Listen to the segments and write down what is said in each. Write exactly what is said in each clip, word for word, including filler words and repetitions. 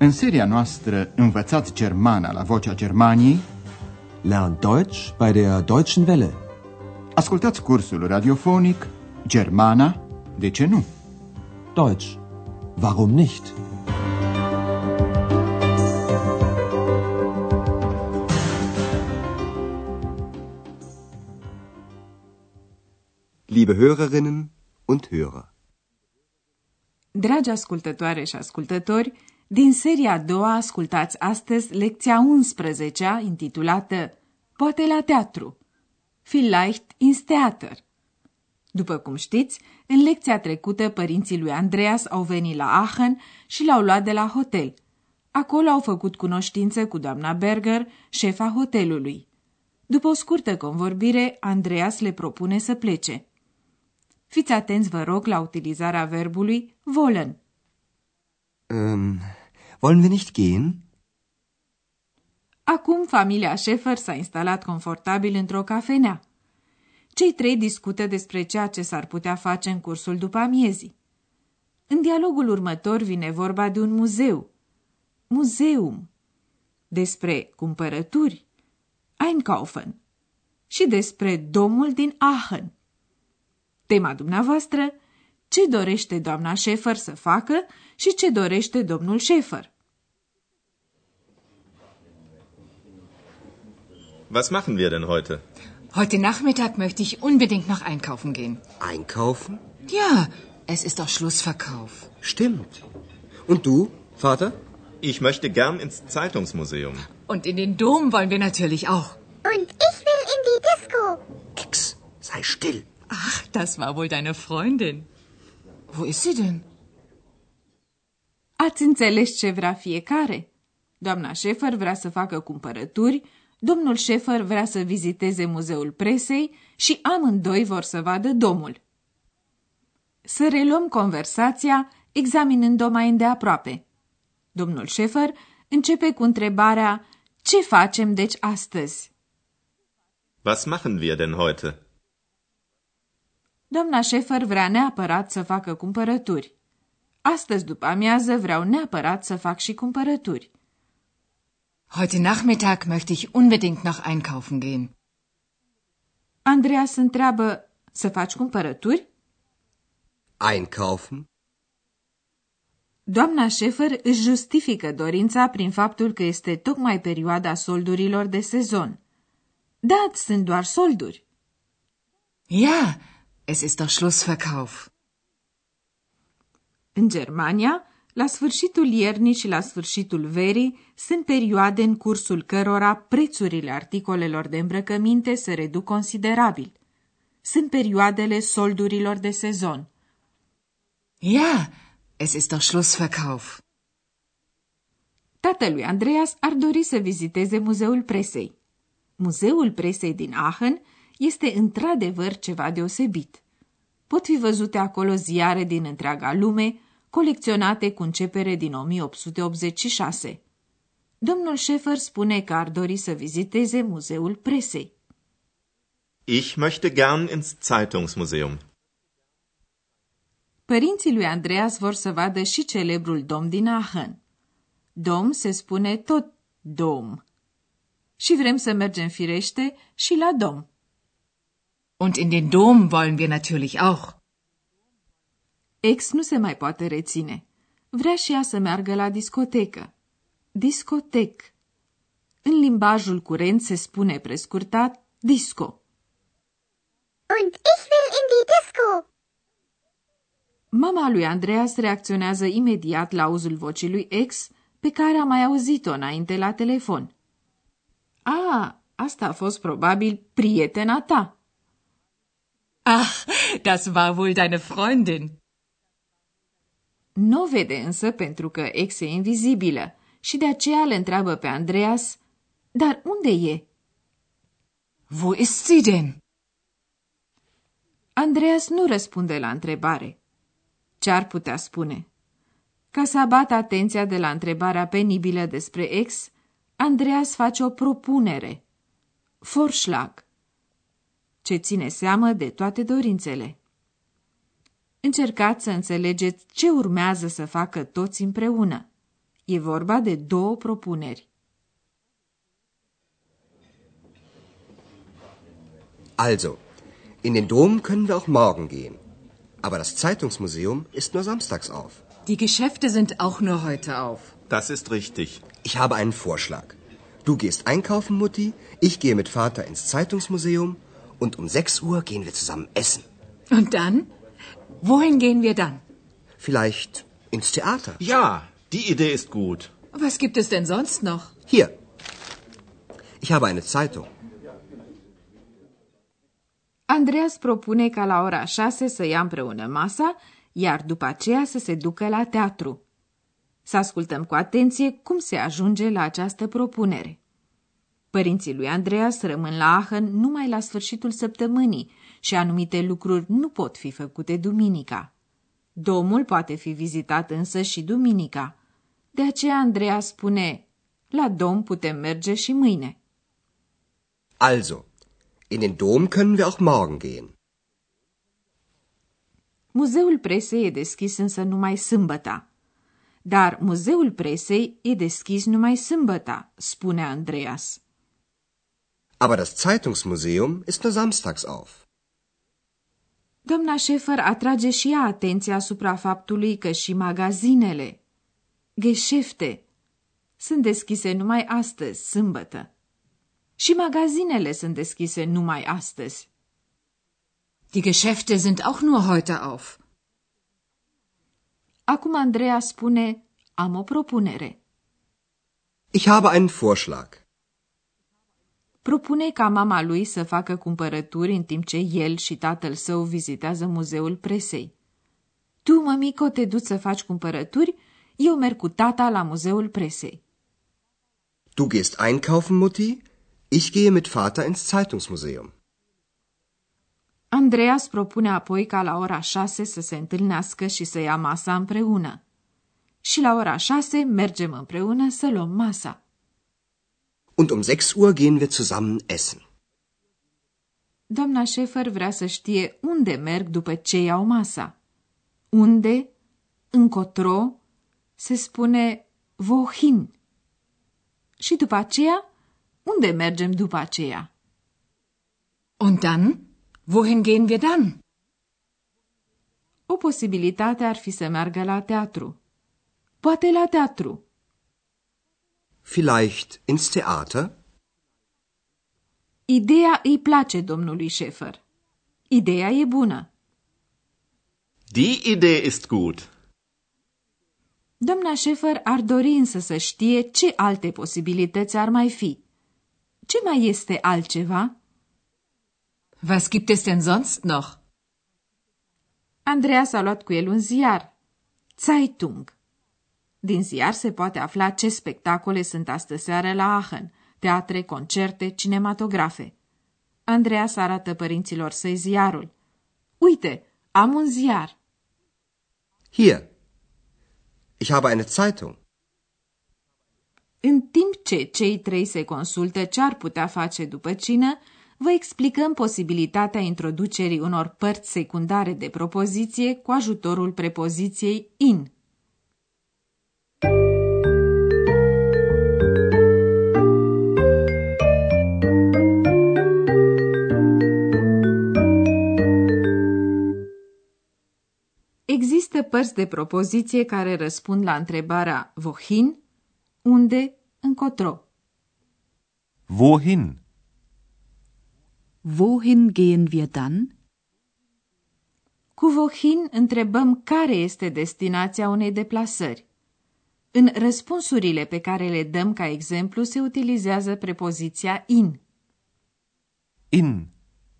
În seria noastră Învățați Germana la Vocea Germaniei, Lern Deutsch bei der Deutschen Welle. Ascultați cursul radiofonic Germana, de ce nu? Deutsch, warum nicht? Liebe Hörerinnen und Hörer. Dragi ascultătoare și ascultători, din seria a doua ascultați astăzi lecția unsprezecea, intitulată Poate la teatru, Vielleicht ins Theater. După cum știți, în lecția trecută părinții lui Andreas au venit la Aachen și l-au luat de la hotel. Acolo au făcut cunoștință cu doamna Berger, șefa hotelului. După o scurtă convorbire, Andreas le propune să plece. Fiți atenți, vă rog, la utilizarea verbului wollen. Um, wollen wir nicht gehen? Acum familia Schäfer s-a instalat confortabil într-o cafenea. Cei trei discută despre ceea ce s-ar putea face în cursul după amiezii. În dialogul următor vine vorba de un muzeu. Muzeum. Despre cumpărături. Einkaufen. Și despre domul din Aachen. Tema dumneavoastră, ce dorește doamna Schäfer să facă și ce dorește domnul Schäfer. Was machen wir denn heute? Heute Nachmittag möchte ich unbedingt noch einkaufen gehen. Einkaufen? Ja, es ist doch Schlussverkauf. Stimmt. Und du, Vater? Ich möchte gern ins Zeitungsmuseum. Und in den Dom wollen wir natürlich auch. Und ich will in die Disco. Ex, sei still. Ach, das war wohl deine Freundin. Wo ist sie denn? Ați înțeles ce vrea fiecare? Doamna Schäfer vrea să facă cumpărături, domnul Schäfer vrea să viziteze muzeul presei și amândoi vor să vadă domul. Să reluăm conversația examinând-o mai îndeaproape. Domnul Schäfer începe cu întrebarea ce facem deci astăzi? Was machen wir denn heute? Doamna Schäfer vrea neapărat să facă cumpărături. Astăzi după amiază vreau neapărat să fac și cumpărături. Heute Nachmittag möchte ich unbedingt noch einkaufen gehen. Andreas întreabă, să faci cumpărături? Einkaufen? Doamna Schäfer își justifică dorința prin faptul că este tocmai perioada soldurilor de sezon. Da, sunt doar solduri. Ja, es ist doch Schlussverkauf. În Germania, la sfârșitul iernii și la sfârșitul verii sunt perioade în cursul cărora prețurile articolelor de îmbrăcăminte se reduc considerabil. Sunt perioadele soldurilor de sezon. Ja, es ist doch Schlussverkauf. Tatălui Andreas ar dori să viziteze muzeul presei. Muzeul presei din Aachen este într-adevăr ceva deosebit. Pot fi văzute acolo ziare din întreaga lume, colecționate cu începere din o mie opt sute optzeci și șase. Domnul Schäfer spune că ar dori să viziteze muzeul presei. Ich möchte gern ins Zeitungsmuseum. Părinții lui Andreas vor să vadă și celebrul dom din Aachen. Dom se spune tot dom. Și vrem să mergem firește și la dom. Und in den Dom wollen wir natürlich auch. Ex nu se mai poate reține. Vrea și ea să meargă la discotecă. Discotec. În limbajul curent se spune prescurtat disco. Und ich will in die Disco. Mama lui Andreas reacționează imediat la auzul vocii lui ex, pe care a mai auzit-o înainte la telefon. A, asta a fost probabil prietena ta. Ach, das war wohl deine Freundin. Nu vede însă pentru că ex e invizibilă și de aceea le întreabă pe Andreas, dar unde e? Wo ist sie denn? Andreas nu răspunde la întrebare. Ce ar putea spune? Ca să abată atenția de la întrebarea penibilă despre ex, Andreas face o propunere. Vorschlag. Ce ține seamă de toate dorințele. Încercați să înțelegeți ce urmează să facă toți împreună. E vorba de două propuneri. Also, in den Dom können wir auch morgen gehen. Aber das Zeitungsmuseum ist nur samstags auf. Die Geschäfte sind auch nur heute auf. Das ist richtig. Ich habe einen Vorschlag. Du gehst einkaufen, Mutti, ich gehe mit Vater ins Zeitungsmuseum und um sechs Uhr gehen wir zusammen essen. Und dann? Wohin gehen wir dann? Vielleicht ins Theater. Ja, die Idee ist gut. Was gibt es denn sonst noch? Hier. Ich habe eine Zeitung. Andreas propune ca la ora șase să ia împreună masa, iar după aceea să se ducă la teatru. Să ascultăm cu atenție cum se ajunge la această propunere. Părinții lui Andreas rămân la Aachen numai la sfârșitul săptămânii și anumite lucruri nu pot fi făcute duminica. Domul poate fi vizitat însă și duminica. De aceea Andreas spune, la dom putem merge și mâine. Also, in den Dom können wir auch morgen gehen. Muzeul presei e deschis însă numai sâmbăta. Dar muzeul presei e deschis numai sâmbăta, spune Andreas. Aber das Zeitungsmuseum ist nur samstags auf. Doamna Schäfer atrage și ea atenția asupra faptului că și magazinele, Geschäfte, sunt deschise numai astăzi, sâmbătă. Și magazinele sunt deschise numai astăzi. Die Geschäfte sind auch nur heute auf. Acum Andreea spune, am o propunere. Ich habe einen Vorschlag. Propune ca mama lui să facă cumpărături în timp ce el și tatăl său vizitează muzeul presei. Tu, mămico, te duci să faci cumpărături, eu merg cu tata la muzeul presei. Du gehst einkaufen, Mutti, ich gehe mit Vater ins Zeitungsmuseum. Andreas propune apoi ca la ora șase să se întâlnească și să ia masa împreună. Și la ora șase mergem împreună să luăm masa. Und um sechs Uhr gehen wir zusammen essen. Doamna Schäfer vrea să știe unde merg după ce iau masa. Unde, încotro, se spune wohin. Și după aceea, unde mergem după aceea? Und dann? Wohin gehen wir dann? O posibilitate ar fi să meargă la teatru. Poate la teatru. Vielleicht ins Theater? Ideea îi place domnului Schäfer. Ideea e bună. Die Idee ist gut. Doamna Schäfer ar dori însă să știe ce alte posibilități ar mai fi. Ce mai este altceva? Was gibt es denn sonst noch? Andreas a luat cu el un ziar. Zeitung. Din ziar se poate afla ce spectacole sunt astă-seară la Aachen, teatre, concerte, cinematografe. Andreas arată părinților săi ziarul. Uite, am un ziar. Hier. Ich habe eine Zeitung. În timp ce cei trei se consultă ce ar putea face după cină, vă explicăm posibilitatea introducerii unor părți secundare de propoziție cu ajutorul prepoziției in. Există părți de propoziție care răspund la întrebarea wohin, unde, încotro. Wohin? Wohin gehen wir dann? Cu wohin întrebăm care este destinația unei deplasări. În răspunsurile pe care le dăm ca exemplu se utilizează prepoziția in. In.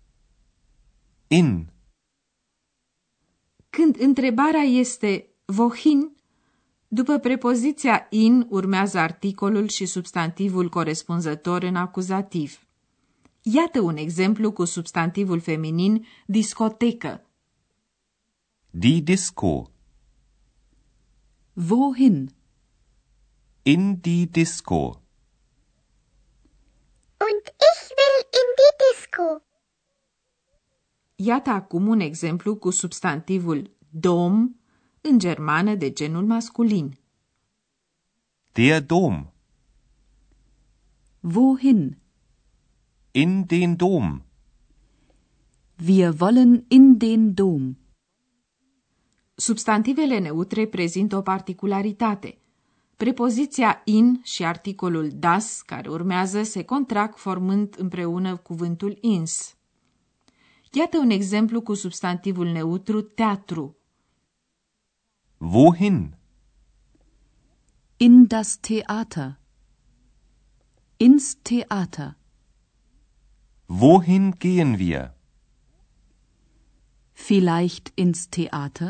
In. Când întrebarea este wohin, după prepoziția in urmează articolul și substantivul corespunzător în acuzativ. Iată un exemplu cu substantivul feminin discotecă. Die Disco. Wohin? In die Disco. Und ich will in die Disco. Iată acum un exemplu cu substantivul Dom în germană de genul masculin. Der Dom. Wohin? In den Dom. Wir wollen in den Dom. Substantivele neutre prezintă o particularitate. Prepoziția in și articolul das, care urmează, se contrac formând împreună cuvântul ins. Iată un exemplu cu substantivul neutru teatru. Wohin? In das Theater. Ins Theater. Wohin gehen wir? Vielleicht ins Theater?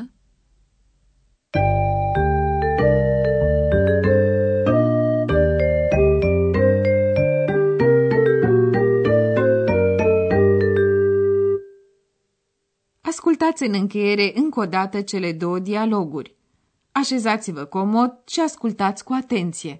Ascultați în încheiere încă o dată cele două dialoguri. Așezați-vă comod și ascultați cu atenție.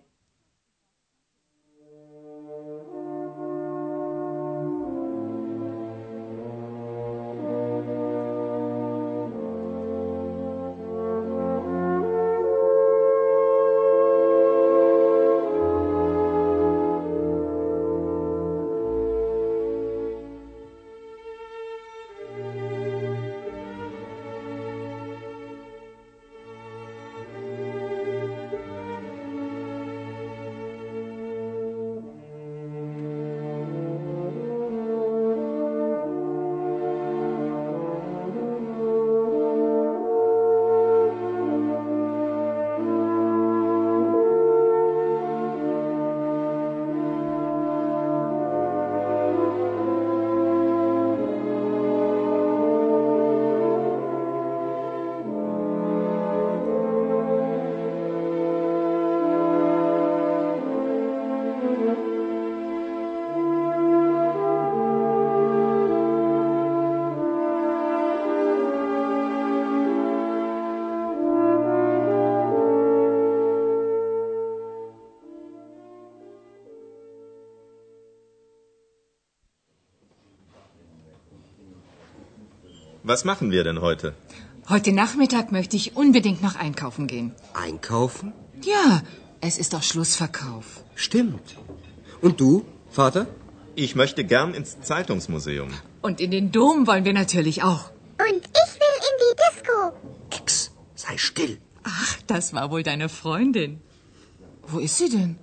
Was machen wir denn heute? Heute Nachmittag möchte ich unbedingt noch einkaufen gehen. Einkaufen? Ja, es ist doch Schlussverkauf. Stimmt. Und du, Vater? Ich möchte gern ins Zeitungsmuseum. Und in den Dom wollen wir natürlich auch. Und ich will in die Disco. Ex, sei still. Ach, das war wohl deine Freundin. Wo ist sie denn?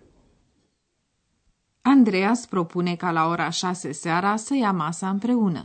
Andreas propune ca la ora șase seara să ia masa împreună.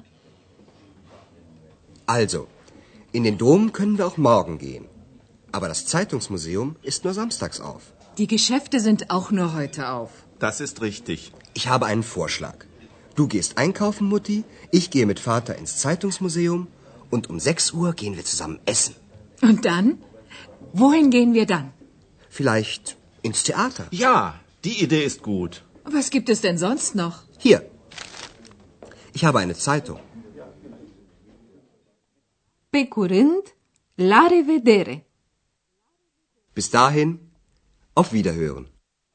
Also, in den Dom können wir auch morgen gehen. Aber das Zeitungsmuseum ist nur samstags auf. Die Geschäfte sind auch nur heute auf. Das ist richtig. Ich habe einen Vorschlag. Du gehst einkaufen, Mutti, ich gehe mit Vater ins Zeitungsmuseum und um sechs Uhr gehen wir zusammen essen. Und dann? Wohin gehen wir dann? Vielleicht ins Theater. Ja, die Idee ist gut. Was gibt es denn sonst noch? Hier. Ich habe eine Zeitung. Pe curând, la revedere! Bis dahin, auf Wiederhören.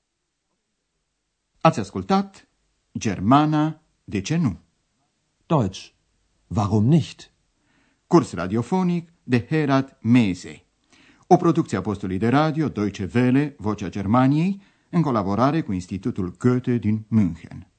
Ați ascultat Germana, de ce nu? Deutsch. Warum nicht? Curs radiofonic de Herat Mese. O producție a postului de radio Deutsche Welle, Vocea Germaniei, în colaborare cu Institutul Goethe din München.